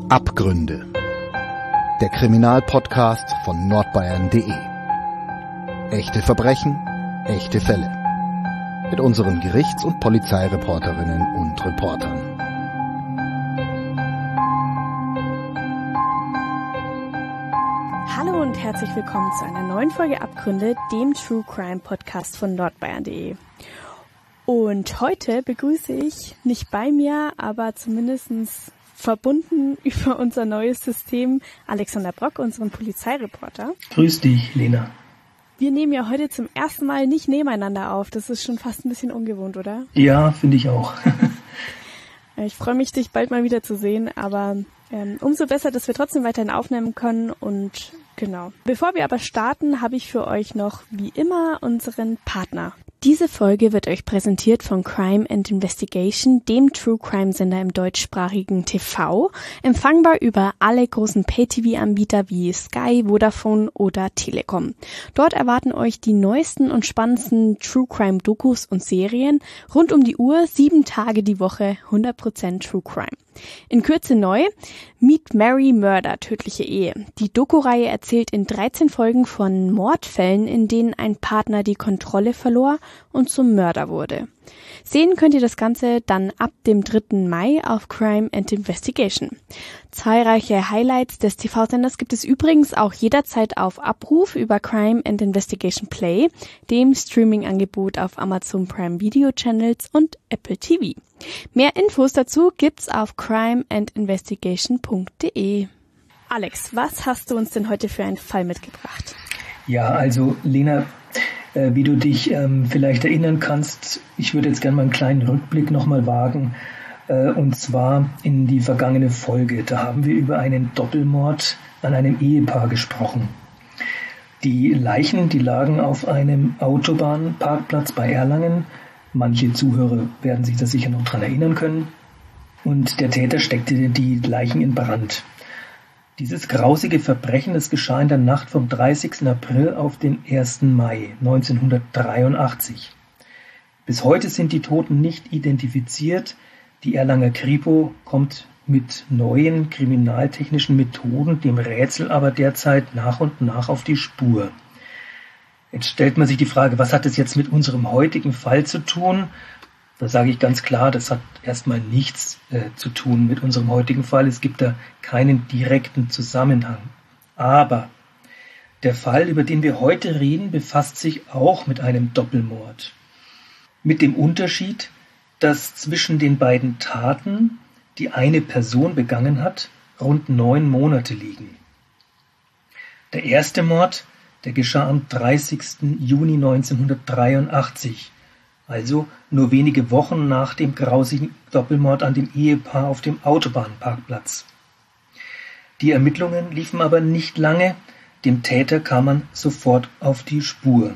Abgründe. Der Kriminalpodcast von nordbayern.de. Echte Verbrechen, echte Fälle. Mit unseren Gerichts- und Polizeireporterinnen und Reportern. Hallo und herzlich willkommen zu einer neuen Folge Abgründe, dem True Crime Podcast von nordbayern.de. Und heute begrüße ich nicht bei mir, aber zumindest verbunden über unser neues System Alexander Brock, unseren Polizeireporter. Grüß dich, Lena. Wir nehmen ja heute zum ersten Mal nicht nebeneinander auf. Das ist schon fast ein bisschen ungewohnt, oder? Ja, finde ich auch. Ich freue mich, dich bald mal wiederzusehen, aber umso besser, dass wir trotzdem weiterhin aufnehmen können. Und genau. Bevor wir aber starten, habe ich für euch noch, wie immer, unseren Partner. Diese Folge wird euch präsentiert von Crime and Investigation, dem True Crime Sender im deutschsprachigen TV, empfangbar über alle großen Pay-TV-Anbieter wie Sky, Vodafone oder Telekom. Dort erwarten euch die neuesten und spannendsten True Crime Dokus und Serien rund um die Uhr, 7 Tage die Woche, 100% True Crime. In Kürze neu, Meet Mary Murder, tödliche Ehe. Die Doku-Reihe erzählt in 13 Folgen von Mordfällen, in denen ein Partner die Kontrolle verlor und zum Mörder wurde. Sehen könnt ihr das Ganze dann ab dem 3. Mai auf Crime and Investigation. Zahlreiche Highlights des TV-Senders gibt es übrigens auch jederzeit auf Abruf über Crime and Investigation Play, dem Streaming-Angebot auf Amazon Prime Video Channels und Apple TV. Mehr Infos dazu gibt's auf crimeandinvestigation.de. Alex, was hast du uns denn heute für einen Fall mitgebracht? Ja, also Lena, wie du dich vielleicht erinnern kannst, ich würde jetzt gerne mal einen kleinen Rückblick nochmal wagen, und zwar in die vergangene Folge. Da haben wir über einen Doppelmord an einem Ehepaar gesprochen. Die Leichen, die lagen auf einem Autobahnparkplatz bei Erlangen. Manche Zuhörer werden sich da sicher noch dran erinnern können. Und der Täter steckte die Leichen in Brand. Dieses grausige Verbrechen, das geschah in der Nacht vom 30. April auf den 1. Mai 1983. Bis heute sind die Toten nicht identifiziert. Die Erlanger Kripo kommt mit neuen kriminaltechnischen Methoden dem Rätsel aber derzeit nach und nach auf die Spur. Jetzt stellt man sich die Frage, was hat es jetzt mit unserem heutigen Fall zu tun? Da sage ich ganz klar, das hat erstmal nichts zu tun mit unserem heutigen Fall. Es gibt da keinen direkten Zusammenhang. Aber der Fall, über den wir heute reden, befasst sich auch mit einem Doppelmord. Mit dem Unterschied, dass zwischen den beiden Taten, die eine Person begangen hat, rund 9 Monate liegen. Der erste Mord, der geschah am 30. Juni 1983. Also nur wenige Wochen nach dem grausigen Doppelmord an dem Ehepaar auf dem Autobahnparkplatz. Die Ermittlungen liefen aber nicht lange, dem Täter kam man sofort auf die Spur.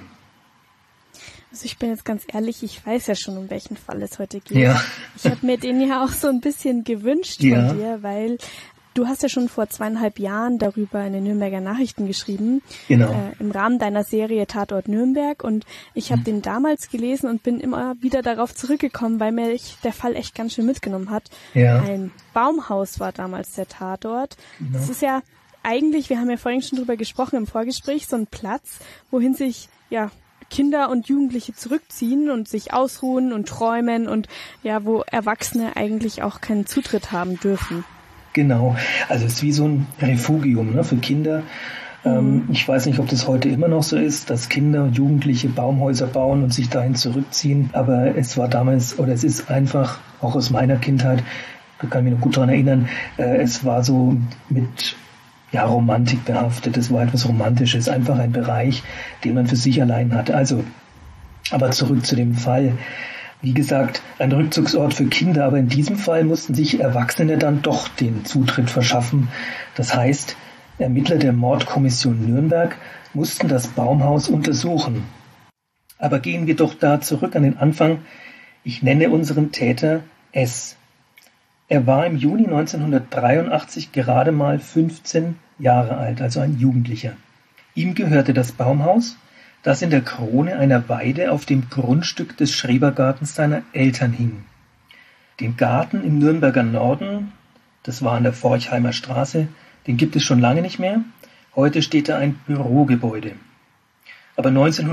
Also ich bin jetzt ganz ehrlich, ich weiß ja schon, um welchen Fall es heute geht. Ja. Ich habe mir den ja auch so ein bisschen gewünscht von dir, weil du hast ja schon vor 2,5 Jahren darüber in den Nürnberger Nachrichten geschrieben, genau. Im Rahmen deiner Serie Tatort Nürnberg, und ich habe den damals gelesen und bin immer wieder darauf zurückgekommen, weil mich der Fall echt ganz schön mitgenommen hat. Ja. Ein Baumhaus war damals der Tatort. Genau. Das ist ja eigentlich, wir haben ja vorhin schon drüber gesprochen im Vorgespräch, so ein Platz, wohin sich Kinder und Jugendliche zurückziehen und sich ausruhen und träumen und wo Erwachsene eigentlich auch keinen Zutritt haben dürfen. Genau, also es ist wie so ein Refugium für Kinder. Ich weiß nicht, ob das heute immer noch so ist, dass Kinder und Jugendliche Baumhäuser bauen und sich dahin zurückziehen. Aber es war damals, oder es ist einfach, auch aus meiner Kindheit, da kann ich mich noch gut daran erinnern, es war so mit Romantik behaftet. Es war etwas Romantisches, einfach ein Bereich, den man für sich allein hatte. Also, aber zurück zu dem Fall. Wie gesagt, ein Rückzugsort für Kinder, aber in diesem Fall mussten sich Erwachsene dann doch den Zutritt verschaffen. Das heißt, Ermittler der Mordkommission Nürnberg mussten das Baumhaus untersuchen. Aber gehen wir doch da zurück an den Anfang. Ich nenne unseren Täter S. Er war im Juni 1983 gerade mal 15 Jahre alt, also ein Jugendlicher. Ihm gehörte das Baumhaus, das in der Krone einer Weide auf dem Grundstück des Schrebergartens seiner Eltern hing. Den Garten im Nürnberger Norden, Das war an der Forchheimer Straße. Den gibt es schon lange nicht mehr. Heute steht da ein Bürogebäude. Aber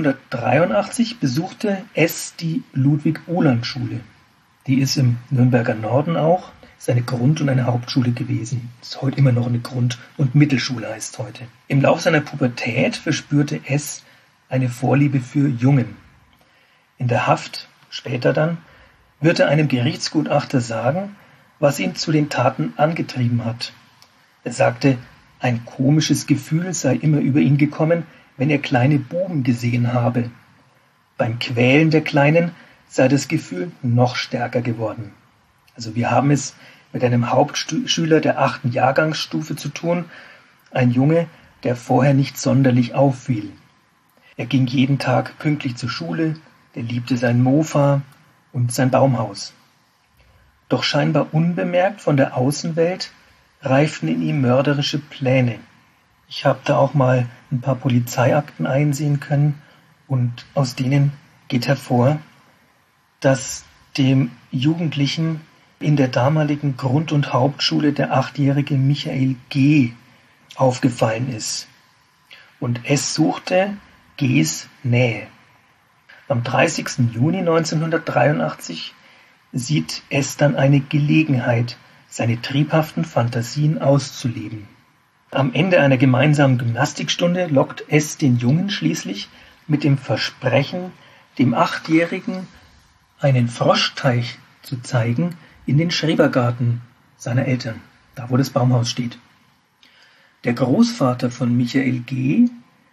1983 besuchte S. die Ludwig-Uhland-Schule. Die ist im Nürnberger Norden auch. Ist eine Grund- und eine Hauptschule gewesen. Ist heute immer noch eine Grund- und Mittelschule, heißt es heute. Im Lauf seiner Pubertät verspürte S. eine Vorliebe für Jungen. In der Haft, später dann, wird er einem Gerichtsgutachter sagen, was ihn zu den Taten angetrieben hat. Er sagte, ein komisches Gefühl sei immer über ihn gekommen, wenn er kleine Buben gesehen habe. Beim Quälen der Kleinen sei das Gefühl noch stärker geworden. Also wir haben es mit einem Hauptschüler der 8. Jahrgangsstufe zu tun, ein Junge, der vorher nicht sonderlich auffiel. Er ging jeden Tag pünktlich zur Schule, der liebte sein Mofa und sein Baumhaus. Doch scheinbar unbemerkt von der Außenwelt reiften in ihm mörderische Pläne. Ich habe da auch mal ein paar Polizeiakten einsehen können und aus denen geht hervor, dass dem Jugendlichen in der damaligen Grund- und Hauptschule der 8-jährige Michael G. aufgefallen ist. Und es suchte Gs Nähe. Am 30. Juni 1983 sieht es dann eine Gelegenheit, seine triebhaften Fantasien auszuleben. Am Ende einer gemeinsamen Gymnastikstunde lockt es den Jungen schließlich mit dem Versprechen, dem 8-Jährigen einen Froschteich zu zeigen in den Schrebergarten seiner Eltern, da wo das Baumhaus steht. Der Großvater von Michael G.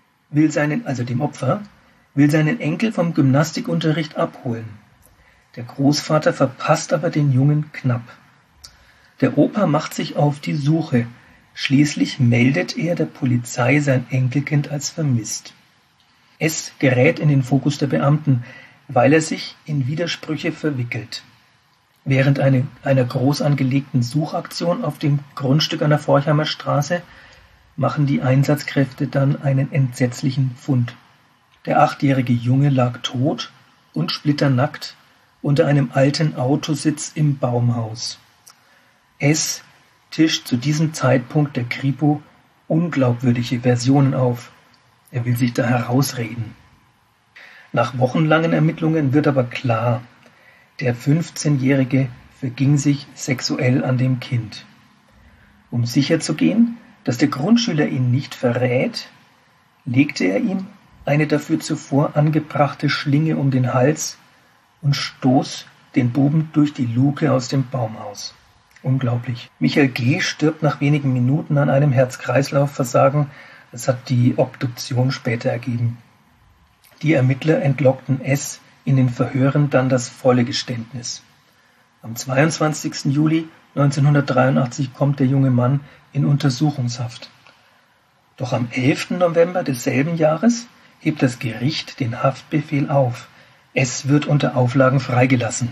dem Opfer, will seinen Enkel vom Gymnastikunterricht abholen. Der Großvater verpasst aber den Jungen knapp. Der Opa macht sich auf die Suche. Schließlich meldet er der Polizei sein Enkelkind als vermisst. Es gerät in den Fokus der Beamten, weil er sich in Widersprüche verwickelt. Während einer groß angelegten Suchaktion auf dem Grundstück an der Forchheimer Straße machen die Einsatzkräfte dann einen entsetzlichen Fund. Der 8-jährige Junge lag tot und splitternackt unter einem alten Autositz im Baumhaus. Es tischt zu diesem Zeitpunkt der Kripo unglaubwürdige Versionen auf. Er will sich da herausreden. Nach wochenlangen Ermittlungen wird aber klar, der 15-Jährige verging sich sexuell an dem Kind. Um sicherzugehen, dass der Grundschüler ihn nicht verrät, legte er ihm eine dafür zuvor angebrachte Schlinge um den Hals und stoß den Buben durch die Luke aus dem Baumhaus. Unglaublich. Michael G. stirbt nach wenigen Minuten an einem Herz-Kreislauf-Versagen. Das hat die Obduktion später ergeben. Die Ermittler entlockten es in den Verhören dann das volle Geständnis. Am 22. Juli 1983 kommt der junge Mann in Untersuchungshaft. Doch am 11. November desselben Jahres hebt das Gericht den Haftbefehl auf. Es wird unter Auflagen freigelassen.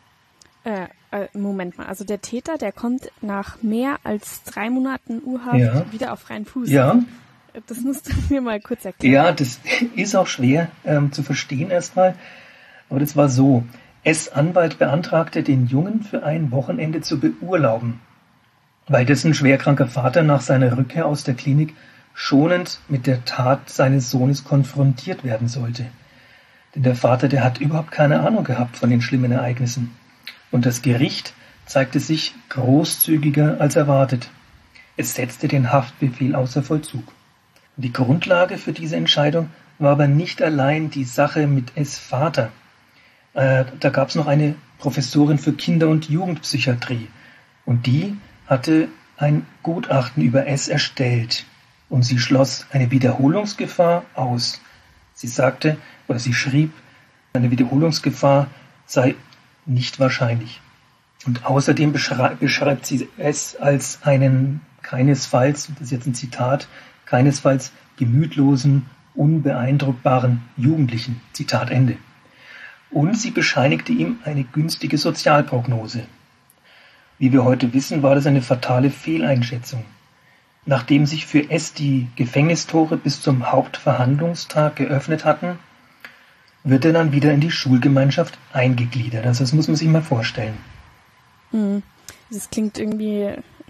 Moment mal, also der Täter, der kommt nach mehr als 3 Monaten U-Haft wieder auf freien Fuß. Ja. Das musst du mir mal kurz erklären. Ja, das ist auch schwer zu verstehen erstmal. Aber das war so. S-Anwalt beantragte, den Jungen für ein Wochenende zu beurlauben, weil dessen schwerkranker Vater nach seiner Rückkehr aus der Klinik schonend mit der Tat seines Sohnes konfrontiert werden sollte. Denn der Vater, der hat überhaupt keine Ahnung gehabt von den schlimmen Ereignissen. Und das Gericht zeigte sich großzügiger als erwartet. Es setzte den Haftbefehl außer Vollzug. Die Grundlage für diese Entscheidung war aber nicht allein die Sache mit S. Vater. Da gab es noch eine Professorin für Kinder- und Jugendpsychiatrie. Und die hatte ein Gutachten über S. erstellt. Und sie schloss eine Wiederholungsgefahr aus. Sie sagte, oder sie schrieb, eine Wiederholungsgefahr sei nicht wahrscheinlich. Und außerdem beschreibt sie es als einen keinesfalls, das ist jetzt ein Zitat, keinesfalls gemütlosen, unbeeindruckbaren Jugendlichen. Zitat Ende. Und sie bescheinigte ihm eine günstige Sozialprognose. Wie wir heute wissen, war das eine fatale Fehleinschätzung. Nachdem sich für S. die Gefängnistore bis zum Hauptverhandlungstag geöffnet hatten, wird er dann wieder in die Schulgemeinschaft eingegliedert. Also das muss man sich mal vorstellen. Das klingt irgendwie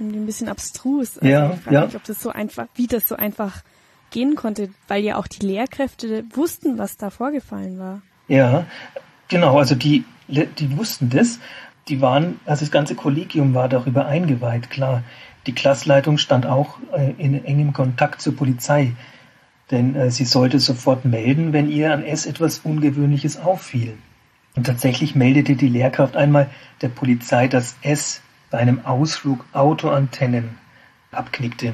irgendwie ein bisschen abstrus. Also ja, ich frage mich, ob das so einfach, wie das so einfach gehen konnte, weil ja auch die Lehrkräfte wussten, was da vorgefallen war. Ja, genau, also die wussten das. Die waren, also das ganze Kollegium war darüber eingeweiht, klar. Die Klassleitung stand auch in engem Kontakt zur Polizei, denn sie sollte sofort melden, wenn ihr an S etwas Ungewöhnliches auffiel. Und tatsächlich meldete die Lehrkraft einmal der Polizei, dass S bei einem Ausflug Autoantennen abknickte.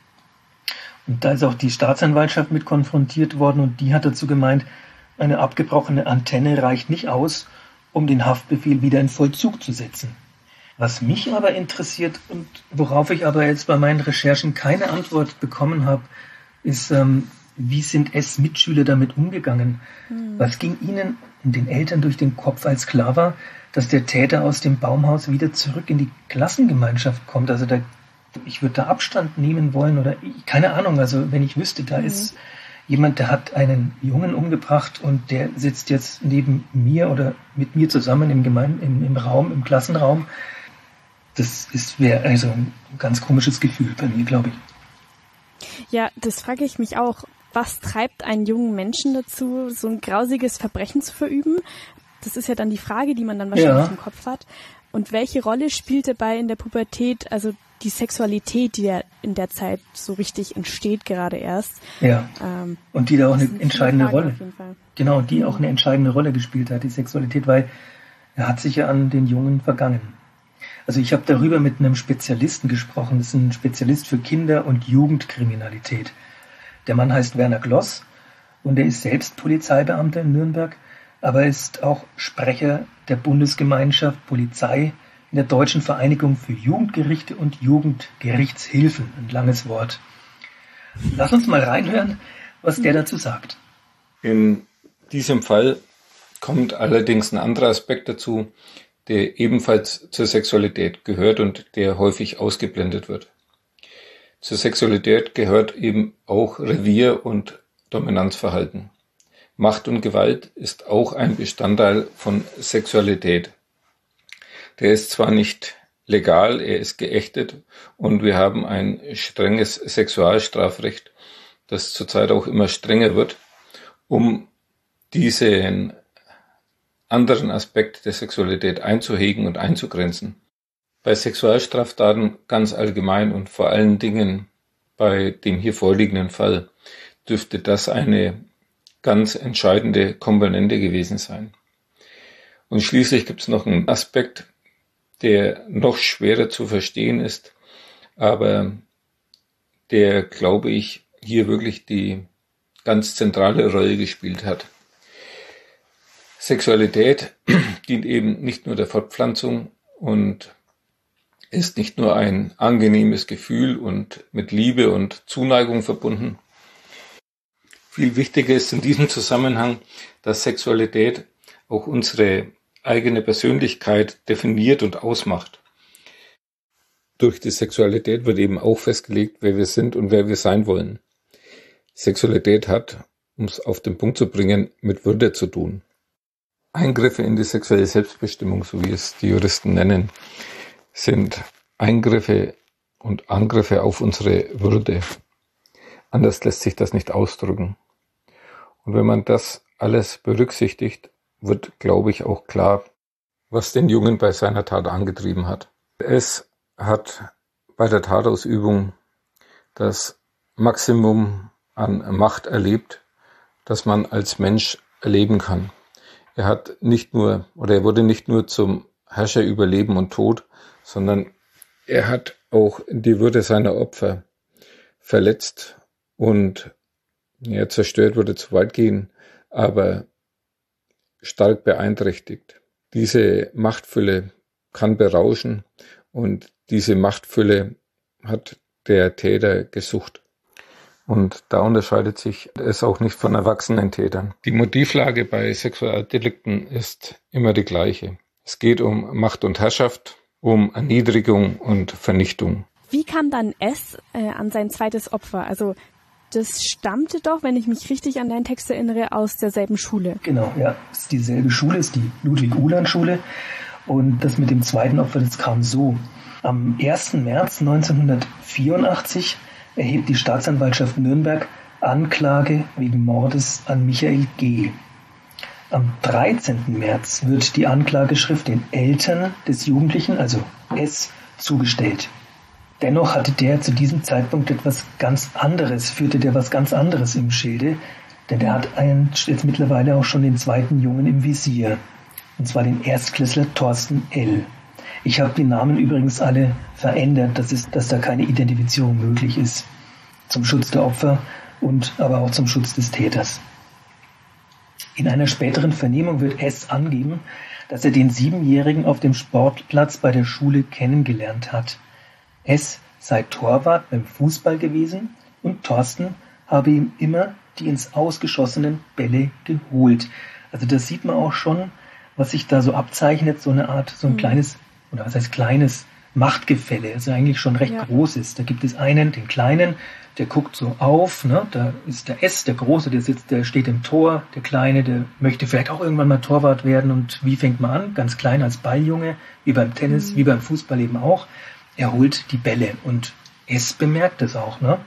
Und da ist auch die Staatsanwaltschaft mit konfrontiert worden und die hat dazu gemeint, eine abgebrochene Antenne reicht nicht aus, um den Haftbefehl wieder in Vollzug zu setzen. Was mich aber interessiert und worauf ich aber jetzt bei meinen Recherchen keine Antwort bekommen habe, ist, wie sind S-Mitschüler damit umgegangen? Was ging ihnen und den Eltern durch den Kopf, als klar war, dass der Täter aus dem Baumhaus wieder zurück in die Klassengemeinschaft kommt? Also ich würde da Abstand nehmen wollen oder keine Ahnung. Also wenn ich wüsste, da ist jemand, der hat einen Jungen umgebracht und der sitzt jetzt neben mir oder mit mir zusammen im Klassenraum. Das wäre also ein ganz komisches Gefühl bei mir, glaube ich. Ja, das frage ich mich auch. Was treibt einen jungen Menschen dazu, so ein grausiges Verbrechen zu verüben? Das ist ja dann die Frage, die man dann wahrscheinlich im Kopf hat. Und welche Rolle spielt dabei in der Pubertät, also die Sexualität, die ja in der Zeit so richtig entsteht, gerade erst? Ja, und die da auch eine entscheidende Rolle. Genau, und die auch eine entscheidende Rolle gespielt hat, die Sexualität, weil er hat sich ja an den Jungen vergangen. Also ich habe darüber mit einem Spezialisten gesprochen. Das ist ein Spezialist für Kinder- und Jugendkriminalität. Der Mann heißt Werner Gloss und er ist selbst Polizeibeamter in Nürnberg, aber ist auch Sprecher der Bundesgemeinschaft Polizei in der Deutschen Vereinigung für Jugendgerichte und Jugendgerichtshilfen. Ein langes Wort. Lass uns mal reinhören, was der dazu sagt. In diesem Fall kommt allerdings ein anderer Aspekt dazu, der ebenfalls zur Sexualität gehört und der häufig ausgeblendet wird. Zur Sexualität gehört eben auch Revier- und Dominanzverhalten. Macht und Gewalt ist auch ein Bestandteil von Sexualität. Der ist zwar nicht legal, er ist geächtet und wir haben ein strenges Sexualstrafrecht, das zurzeit auch immer strenger wird, um diesen anderen Aspekt der Sexualität einzuhegen und einzugrenzen. Bei Sexualstraftaten ganz allgemein und vor allen Dingen bei dem hier vorliegenden Fall dürfte das eine ganz entscheidende Komponente gewesen sein. Und schließlich gibt es noch einen Aspekt, der noch schwerer zu verstehen ist, aber der, glaube ich, hier wirklich die ganz zentrale Rolle gespielt hat. Sexualität dient eben nicht nur der Fortpflanzung und ist nicht nur ein angenehmes Gefühl und mit Liebe und Zuneigung verbunden. Viel wichtiger ist in diesem Zusammenhang, dass Sexualität auch unsere eigene Persönlichkeit definiert und ausmacht. Durch die Sexualität wird eben auch festgelegt, wer wir sind und wer wir sein wollen. Sexualität hat, um es auf den Punkt zu bringen, mit Würde zu tun. Eingriffe in die sexuelle Selbstbestimmung, so wie es die Juristen nennen, sind Eingriffe und Angriffe auf unsere Würde. Anders lässt sich das nicht ausdrücken. Und wenn man das alles berücksichtigt, wird, glaube ich, auch klar, was den Jungen bei seiner Tat angetrieben hat. Es hat bei der Tatausübung das Maximum an Macht erlebt, das man als Mensch erleben kann. Er wurde nicht nur zum Herrscher über Leben und Tod, sondern er hat auch die Würde seiner Opfer verletzt und zerstört würde zu weit gehen, aber stark beeinträchtigt. Diese Machtfülle kann berauschen und diese Machtfülle hat der Täter gesucht. Und da unterscheidet sich es auch nicht von erwachsenen Tätern. Die Motivlage bei Sexualdelikten ist immer die gleiche. Es geht um Macht und Herrschaft, um Erniedrigung und Vernichtung. Wie kam dann S an sein zweites Opfer? Also das stammte doch, wenn ich mich richtig an deinen Text erinnere, aus derselben Schule. Genau, ja. Es ist dieselbe Schule, es ist die Ludwig-Uhland-Schule. Und das mit dem zweiten Opfer, das kam so. Am 1. März 1984 erhebt die Staatsanwaltschaft Nürnberg Anklage wegen Mordes an Michael G. Am 13. März wird die Anklageschrift den Eltern des Jugendlichen, also S, zugestellt. Dennoch hatte der zu diesem Zeitpunkt führte der was ganz anderes im Schilde, denn der hat jetzt mittlerweile auch schon den zweiten Jungen im Visier, und zwar den Erstklässler Thorsten L. Ich habe die Namen übrigens alle verändert, dass da keine Identifizierung möglich ist, zum Schutz der Opfer und aber auch zum Schutz des Täters. In einer späteren Vernehmung wird S angeben, dass er den 7-Jährigen auf dem Sportplatz bei der Schule kennengelernt hat. S sei Torwart beim Fußball gewesen und Thorsten habe ihm immer die ins Ausgeschossenen Bälle geholt. Also das sieht man auch schon, was sich da so abzeichnet, so ein kleines, oder was heißt kleines Machtgefälle, also eigentlich schon recht groß ist. Da gibt es einen, den Kleinen, der guckt so auf, ne? Da ist der S, der Große, der steht im Tor, der Kleine, der möchte vielleicht auch irgendwann mal Torwart werden, und wie fängt man an? Ganz klein als Balljunge, wie beim Tennis, wie beim Fußball eben auch. Er holt die Bälle und S bemerkt es auch, ne?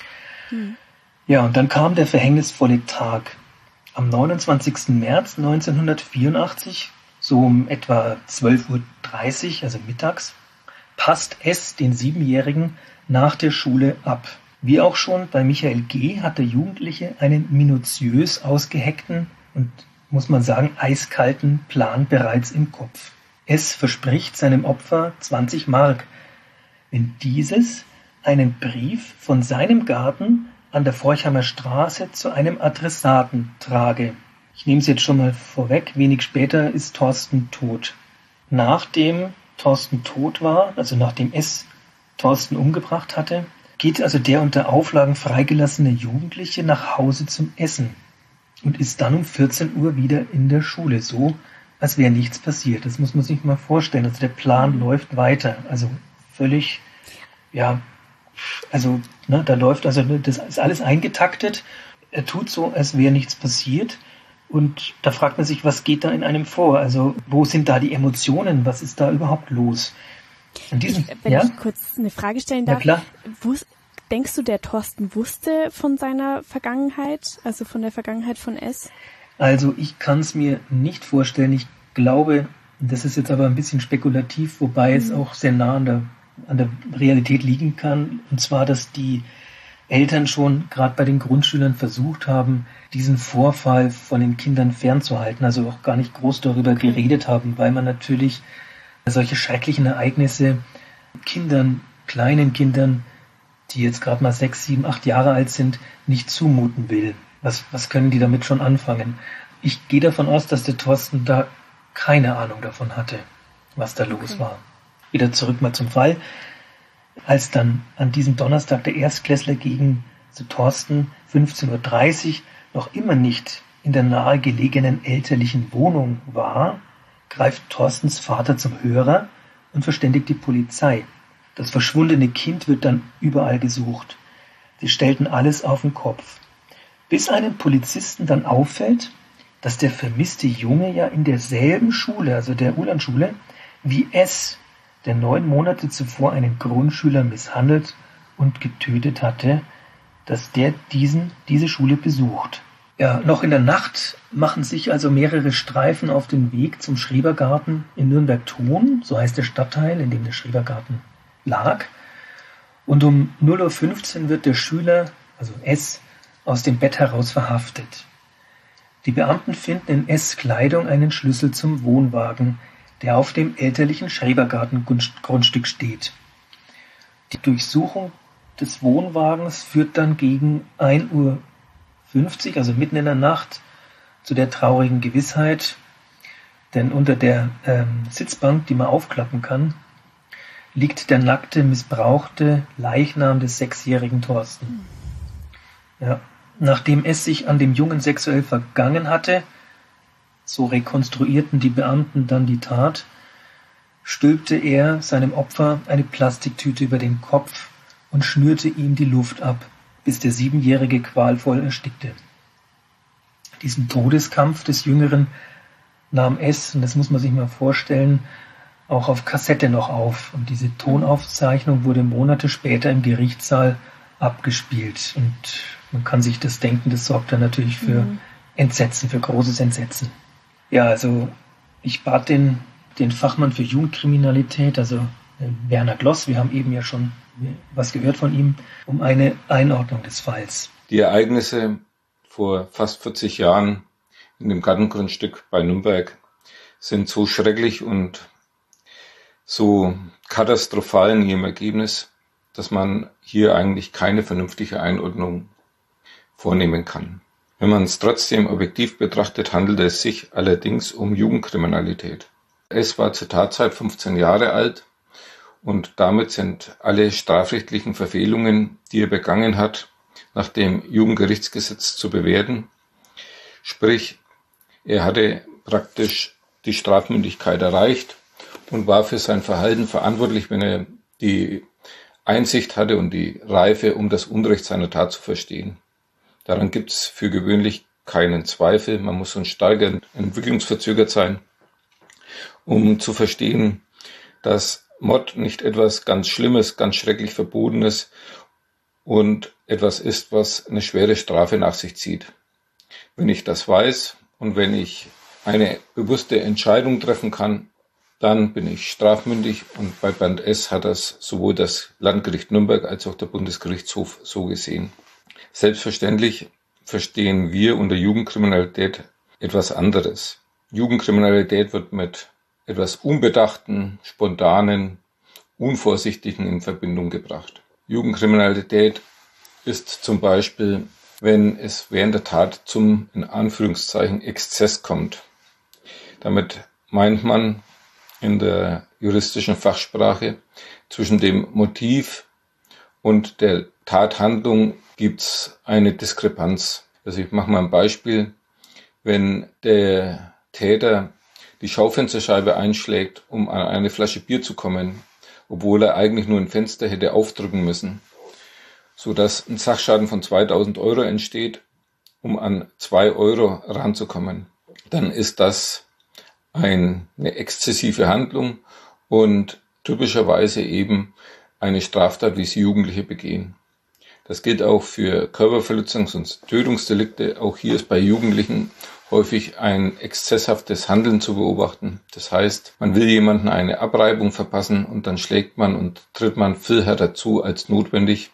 Ja, und dann kam der verhängnisvolle Tag. Am 29. März 1984, so um etwa 12:30 Uhr, also mittags, passt S den 7-Jährigen nach der Schule ab. Wie auch schon bei Michael G. hat der Jugendliche einen minutiös ausgeheckten und, muss man sagen, eiskalten Plan bereits im Kopf. S verspricht seinem Opfer 20 Mark, wenn dieses einen Brief von seinem Garten an der Forchheimer Straße zu einem Adressaten trage. Ich nehme es jetzt schon mal vorweg, wenig später ist Thorsten tot. Nachdem Thorsten tot war, also nachdem S Thorsten umgebracht hatte, geht also der unter Auflagen freigelassene Jugendliche nach Hause zum Essen und ist dann um 14 Uhr wieder in der Schule, so als wäre nichts passiert. Das muss man sich mal vorstellen. Also der Plan läuft weiter, also völlig, da läuft, das ist alles eingetaktet. Er tut so, als wäre nichts passiert. Und da fragt man sich, was geht da in einem vor? Also wo sind da die Emotionen? Was ist da überhaupt los? Wenn ich kurz eine Frage stellen darf. Ja, klar. Denkst du, der Thorsten wusste von seiner Vergangenheit, also von der Vergangenheit von S? Also ich kann es mir nicht vorstellen. Ich glaube, das ist jetzt aber ein bisschen spekulativ, wobei es auch sehr nah an der Realität liegen kann. Und zwar, dass die Eltern schon gerade bei den Grundschülern versucht haben, diesen Vorfall von den Kindern fernzuhalten, also auch gar nicht groß darüber geredet haben, weil man natürlich solche schrecklichen Ereignisse kleinen Kindern, die jetzt gerade mal 6, 7, 8 Jahre alt sind, nicht zumuten will. Was können die damit schon anfangen? Ich gehe davon aus, dass der Thorsten da keine Ahnung davon hatte, was da los war. Wieder zurück mal zum Fall. Als dann an diesem Donnerstag der Erstklässler gegen Thorsten 15:30 Uhr noch immer nicht in der nahegelegenen elterlichen Wohnung war, greift Thorstens Vater zum Hörer und verständigt die Polizei. Das verschwundene Kind wird dann überall gesucht. Sie stellten alles auf den Kopf. Bis einem Polizisten dann auffällt, dass der vermisste Junge ja in derselben Schule, also der Ulandschule, wie S., der 9 Monate zuvor einen Grundschüler misshandelt und getötet hatte, dass der diese Schule besucht. Ja, noch in der Nacht machen sich also mehrere Streifen auf den Weg zum Schrebergarten in Nürnberg-Thon, so heißt der Stadtteil, in dem der Schrebergarten lag. Und um 0:15 Uhr wird der Schüler, also S., aus dem Bett heraus verhaftet. Die Beamten finden in S' Kleidung einen Schlüssel zum Wohnwagen, der auf dem elterlichen Schrebergartengrundstück steht. Die Durchsuchung des Wohnwagens führt dann gegen 1:50 Uhr, also mitten in der Nacht, zu der traurigen Gewissheit, denn unter der Sitzbank, die man aufklappen kann, liegt der nackte, missbrauchte Leichnam des 6-jährigen Thorsten. Ja, nachdem es sich an dem Jungen sexuell vergangen hatte, so rekonstruierten die Beamten dann die Tat, stülpte er seinem Opfer eine Plastiktüte über den Kopf und schnürte ihm die Luft ab, bis der 7-Jährige qualvoll erstickte. Diesen Todeskampf des Jüngeren nahm S., und das muss man sich mal vorstellen, auch auf Kassette noch auf. Und diese Tonaufzeichnung wurde Monate später im Gerichtssaal abgespielt. Und man kann sich das denken, das sorgt dann natürlich für Entsetzen, für großes Entsetzen. Ja, also ich bat den Fachmann für Jugendkriminalität, also Werner Gloss, wir haben eben ja schon was gehört von ihm, um eine Einordnung des Falls. Die Ereignisse vor fast 40 Jahren in dem Gartengrundstück bei Nürnberg sind so schrecklich und so katastrophal in ihrem Ergebnis, dass man hier eigentlich keine vernünftige Einordnung vornehmen kann. Wenn man es trotzdem objektiv betrachtet, handelt es sich allerdings um Jugendkriminalität. Es war zur Tatzeit 15 Jahre alt und damit sind alle strafrechtlichen Verfehlungen, die er begangen hat, nach dem Jugendgerichtsgesetz zu bewerten. Sprich, er hatte praktisch die Strafmündigkeit erreicht und war für sein Verhalten verantwortlich, wenn er die Einsicht hatte und die Reife, um das Unrecht seiner Tat zu verstehen. Daran gibt es für gewöhnlich keinen Zweifel. Man muss schon stark entwicklungsverzögert sein, um zu verstehen, dass Mord nicht etwas ganz Schlimmes, ganz schrecklich Verbotenes und etwas ist, was eine schwere Strafe nach sich zieht. Wenn ich das weiß und wenn ich eine bewusste Entscheidung treffen kann, dann bin ich strafmündig und bei Bernd S. hat das sowohl das Landgericht Nürnberg als auch der Bundesgerichtshof so gesehen. Selbstverständlich verstehen wir unter Jugendkriminalität etwas anderes. Jugendkriminalität wird mit etwas Unbedachten, Spontanen, Unvorsichtigen in Verbindung gebracht. Jugendkriminalität ist zum Beispiel, wenn es während der Tat zum, in Anführungszeichen, Exzess kommt. Damit meint man in der juristischen Fachsprache, zwischen dem Motiv und der Tathandlung gibt's eine Diskrepanz. Also ich mache mal ein Beispiel. Wenn der Täter die Schaufensterscheibe einschlägt, um an eine Flasche Bier zu kommen, obwohl er eigentlich nur ein Fenster hätte aufdrücken müssen, sodass ein Sachschaden von 2.000 Euro entsteht, um an 2 Euro ranzukommen, dann ist das eine exzessive Handlung und typischerweise eben eine Straftat, wie sie Jugendliche begehen. Das gilt auch für Körperverletzungs- und Tötungsdelikte. Auch hier ist bei Jugendlichen häufig ein exzesshaftes Handeln zu beobachten. Das heißt, man will jemandem eine Abreibung verpassen und dann schlägt man und tritt man viel härter zu als notwendig.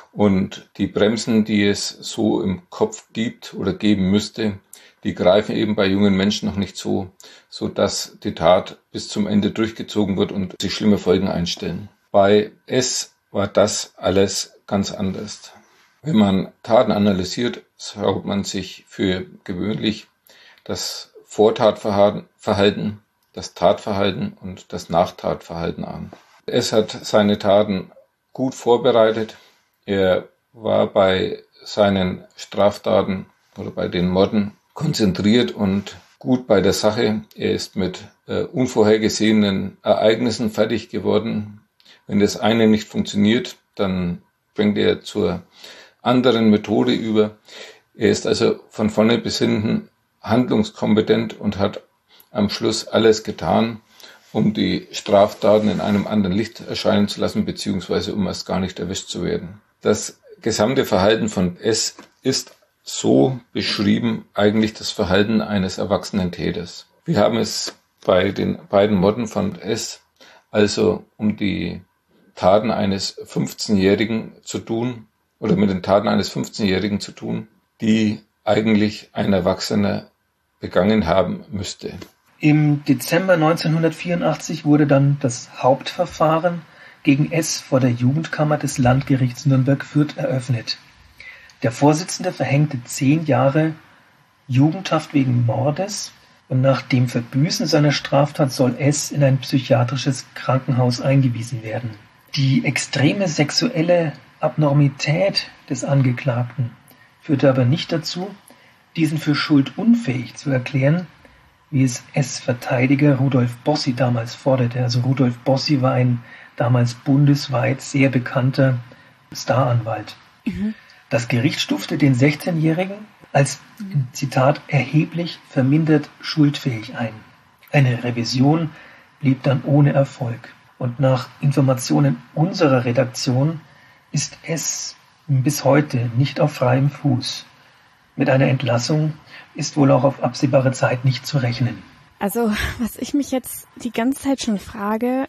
Und die Bremsen, die es so im Kopf gibt oder geben müsste, die greifen eben bei jungen Menschen noch nicht so, dass die Tat bis zum Ende durchgezogen wird und sich schlimme Folgen einstellen. Bei S war das alles ganz anders. Wenn man Taten analysiert, schaut man sich für gewöhnlich das Vortatverhalten, das Tatverhalten und das Nachtatverhalten an. S hat seine Taten gut vorbereitet. Er war bei seinen Straftaten oder bei den Morden konzentriert und gut bei der Sache. Er ist mit unvorhergesehenen Ereignissen fertig geworden. Wenn das eine nicht funktioniert, dann bringt er zur anderen Methode über. Er ist also von vorne bis hinten handlungskompetent und hat am Schluss alles getan, um die Straftaten in einem anderen Licht erscheinen zu lassen, beziehungsweise um erst gar nicht erwischt zu werden. Das gesamte Verhalten von S ist so beschrieben eigentlich das Verhalten eines erwachsenen Täters. Wir haben es bei den beiden Morden von S also um die Taten eines 15-Jährigen zu tun oder mit den Taten eines 15-Jährigen zu tun, die eigentlich ein Erwachsener begangen haben müsste. Im Dezember 1984 wurde dann das Hauptverfahren gegen S vor der Jugendkammer des Landgerichts Nürnberg-Fürth eröffnet. Der Vorsitzende verhängte 10 Jahre Jugendhaft wegen Mordes und nach dem Verbüßen seiner Straftat soll S in ein psychiatrisches Krankenhaus eingewiesen werden. Die extreme sexuelle Abnormität des Angeklagten führte aber nicht dazu, diesen für schuldunfähig zu erklären, wie es S-Verteidiger Rudolf Bossi damals forderte. Also Rudolf Bossi war ein damals bundesweit sehr bekannter Staranwalt. Das Gericht stufte den 16-Jährigen als, Zitat, erheblich vermindert schuldfähig ein. Eine Revision blieb dann ohne Erfolg. Und nach Informationen unserer Redaktion ist S bis heute nicht auf freiem Fuß. Mit einer Entlassung ist wohl auch auf absehbare Zeit nicht zu rechnen. Also, was ich mich jetzt die ganze Zeit schon frage,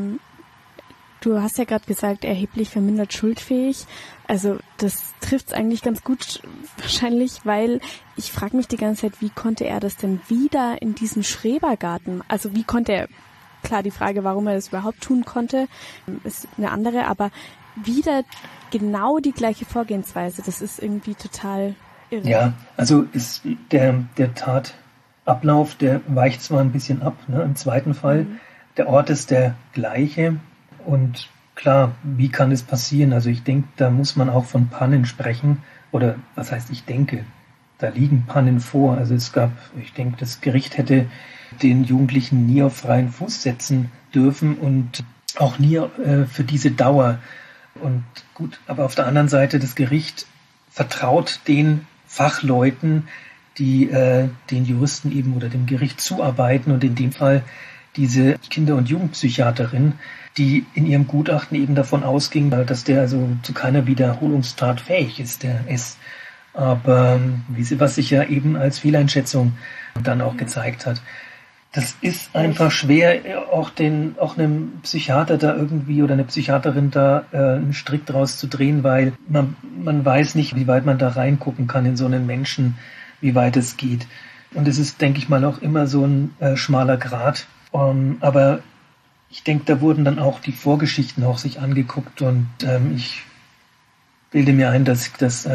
du hast ja gerade gesagt, erheblich vermindert schuldfähig. Also das trifft es eigentlich ganz gut wahrscheinlich, weil ich frage mich die ganze Zeit, wie konnte er das denn wieder in diesen Schrebergarten? Also wie konnte er, klar die Frage, warum er das überhaupt tun konnte, ist eine andere, aber wieder genau die gleiche Vorgehensweise, das ist irgendwie total irre. Ja, also ist der Tatablauf, der weicht zwar ein bisschen ab, ne, im zweiten Fall, der Ort ist der gleiche. Und klar, wie kann es passieren? Also ich denke, da muss man auch von Pannen sprechen. Oder was heißt ich denke? Da liegen Pannen vor. Also ich denke, das Gericht hätte den Jugendlichen nie auf freien Fuß setzen dürfen und auch nie für diese Dauer. Und gut, aber auf der anderen Seite, das Gericht vertraut den Fachleuten, die den Juristen eben oder dem Gericht zuarbeiten und in dem Fall diese Kinder- und Jugendpsychiaterin, die in ihrem Gutachten eben davon ausging, dass der also zu keiner Wiederholungstat fähig ist, der S. Aber was sich ja eben als Fehleinschätzung dann auch gezeigt hat. Das ist einfach schwer, auch einem Psychiater da irgendwie oder eine Psychiaterin da einen Strick draus zu drehen, weil man weiß nicht, wie weit man da reingucken kann in so einen Menschen, wie weit es geht. Und es ist, denke ich mal, auch immer so ein schmaler Grat. Aber ich denke, da wurden dann auch die Vorgeschichten auch sich angeguckt und ich bilde mir ein, dass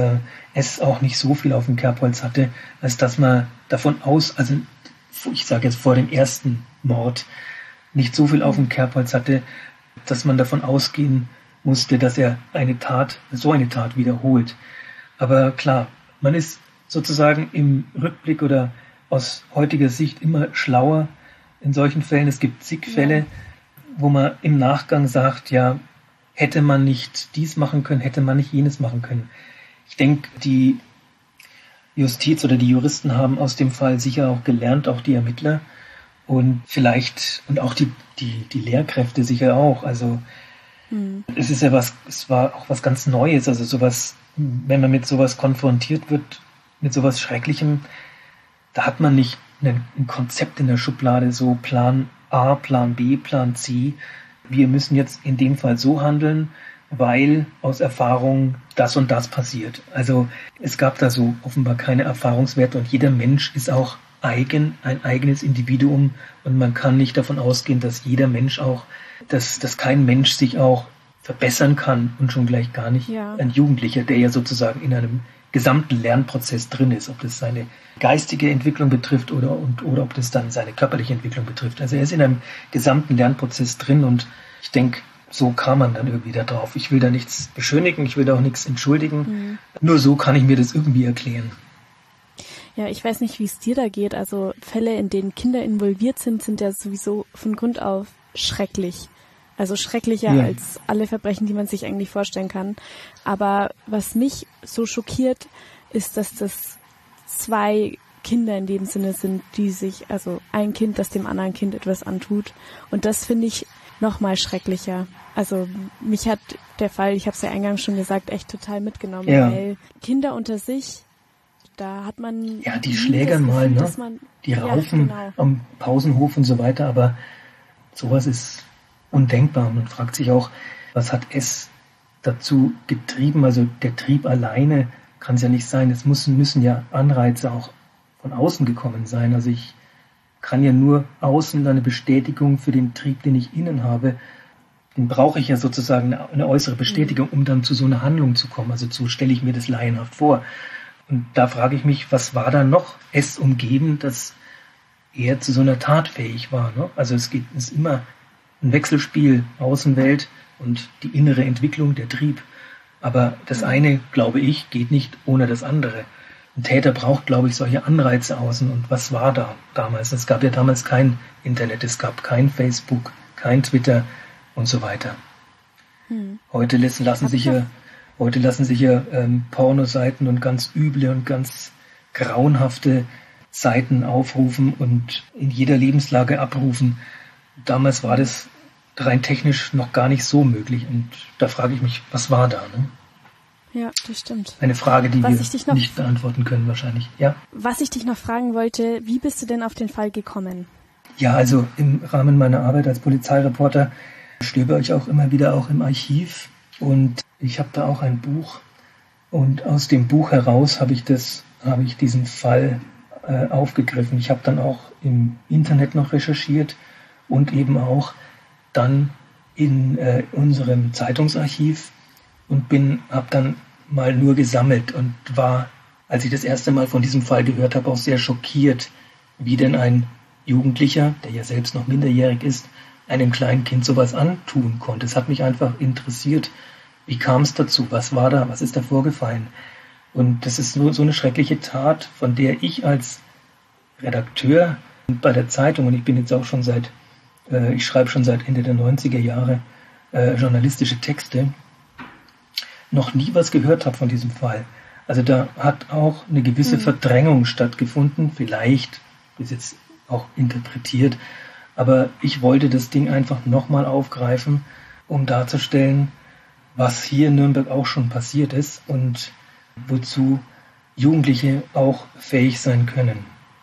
es auch nicht so viel auf dem Kerbholz hatte, als dass man davon also ich sage jetzt vor dem ersten Mord, nicht so viel auf dem Kerbholz hatte, dass man davon ausgehen musste, dass er so eine Tat wiederholt. Aber klar, man ist sozusagen im Rückblick oder aus heutiger Sicht immer schlauer in solchen Fällen. Es gibt zig Fälle, wo man im Nachgang sagt, ja, hätte man nicht dies machen können, hätte man nicht jenes machen können. Ich denke, die Justiz oder die Juristen haben aus dem Fall sicher auch gelernt, auch die Ermittler und vielleicht, und auch die Lehrkräfte sicher auch. Also es war auch was ganz Neues, also sowas, wenn man mit sowas konfrontiert wird, mit sowas Schrecklichem, da hat man nicht ein Konzept in der Schublade, so Plan A, Plan B, Plan C. Wir müssen jetzt in dem Fall so handeln, weil aus Erfahrung das und das passiert. Also es gab da so offenbar keine Erfahrungswerte und jeder Mensch ist auch ein eigenes Individuum und man kann nicht davon ausgehen, dass jeder Mensch auch, dass kein Mensch sich auch verbessern kann und schon gleich gar nicht ein Jugendlicher, der ja sozusagen in einem gesamten Lernprozess drin ist, ob das seine geistige Entwicklung betrifft oder ob das dann seine körperliche Entwicklung betrifft. Also er ist in einem gesamten Lernprozess drin und ich denke, so kam man dann irgendwie da drauf. Ich will da nichts beschönigen, ich will da auch nichts entschuldigen. Nur so kann ich mir das irgendwie erklären. Ja, ich weiß nicht, wie es dir da geht. Also Fälle, in denen Kinder involviert sind ja sowieso von Grund auf schrecklich. Also schrecklicher als alle Verbrechen, die man sich eigentlich vorstellen kann. Aber was mich so schockiert, ist, dass das 2 Kinder in dem Sinne sind, die sich, also ein Kind, das dem anderen Kind etwas antut. Und das finde ich noch mal schrecklicher. Also mich hat der Fall, ich habe es ja eingangs schon gesagt, echt total mitgenommen, weil Kinder unter sich, da hat man... Ja, die schlägern mal, ne? Die raufen am Pausenhof und so weiter, aber sowas ist undenkbar. Man fragt sich auch, was hat es dazu getrieben? Also der Trieb alleine kann es ja nicht sein. Es müssen ja Anreize auch von außen gekommen sein. Also ich kann ja nur außen eine Bestätigung für den Trieb, den ich innen habe. Den brauche ich ja sozusagen eine äußere Bestätigung, um dann zu so einer Handlung zu kommen. Also so stelle ich mir das laienhaft vor. Und da frage ich mich, was war da noch es umgeben, dass er zu so einer Tat fähig war, ne? Also es ist immer ein Wechselspiel, Außenwelt und die innere Entwicklung, der Trieb. Aber das eine, glaube ich, geht nicht ohne das andere. Ein Täter braucht, glaube ich, solche Anreize außen. Und was war da damals? Es gab ja damals kein Internet, es gab kein Facebook, kein Twitter und so weiter. Heute lassen sich ja Pornoseiten und ganz üble und ganz grauenhafte Seiten aufrufen und in jeder Lebenslage abrufen, damals war das rein technisch noch gar nicht so möglich. Und da frage ich mich, was war da? Ne? Ja, das stimmt. Eine Frage, die wir nicht beantworten können wahrscheinlich. Ja. Was ich dich noch fragen wollte, wie bist du denn auf den Fall gekommen? Ja, also im Rahmen meiner Arbeit als Polizeireporter stöbere ich auch immer wieder auch im Archiv. Und ich habe da auch ein Buch. Und aus dem Buch heraus habe ich diesen Fall aufgegriffen. Ich habe dann auch im Internet noch recherchiert und eben auch dann in unserem Zeitungsarchiv und habe dann mal nur gesammelt und war, als ich das erste Mal von diesem Fall gehört habe, auch sehr schockiert, wie denn ein Jugendlicher, der ja selbst noch minderjährig ist, einem kleinen Kind sowas antun konnte. Es hat mich einfach interessiert, wie kam es dazu, was war da, was ist da vorgefallen. Und das ist so eine schreckliche Tat, von der ich als Redakteur bei der Zeitung, und ich bin jetzt auch ich schreibe schon seit Ende der 90er Jahre journalistische Texte, noch nie was gehört habe von diesem Fall. Also da hat auch eine gewisse Verdrängung stattgefunden, vielleicht ist jetzt auch interpretiert, aber ich wollte das Ding einfach nochmal aufgreifen, um darzustellen, was hier in Nürnberg auch schon passiert ist und wozu Jugendliche auch fähig sein können.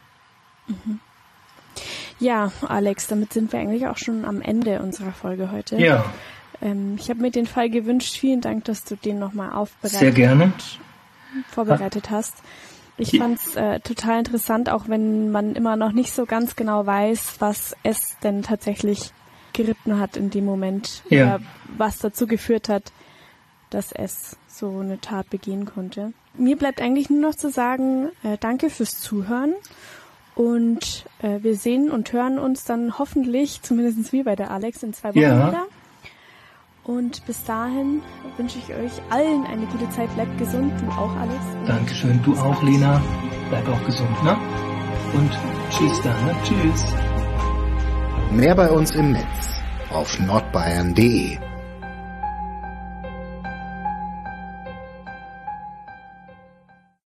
Ja, Alex, damit sind wir eigentlich auch schon am Ende unserer Folge heute. Ja. Ich habe mir den Fall gewünscht. Vielen Dank, dass du den nochmal Sehr gerne. und vorbereitet hast. Ich fand's total interessant, auch wenn man immer noch nicht so ganz genau weiß, was es denn tatsächlich geritten hat in dem Moment. Ja. Oder was dazu geführt hat, dass es so eine Tat begehen konnte. Mir bleibt eigentlich nur noch zu sagen, danke fürs Zuhören. Und wir sehen und hören uns dann hoffentlich, zumindest wie bei der Alex, in 2 Wochen wieder. Und bis dahin wünsche ich euch allen eine gute Zeit. Bleibt gesund, du auch, Alex. Dankeschön, du auch, Lena. Bleib auch gesund, ne? Und tschüss dann, ne? Tschüss. Mehr bei uns im Netz auf nordbayern.de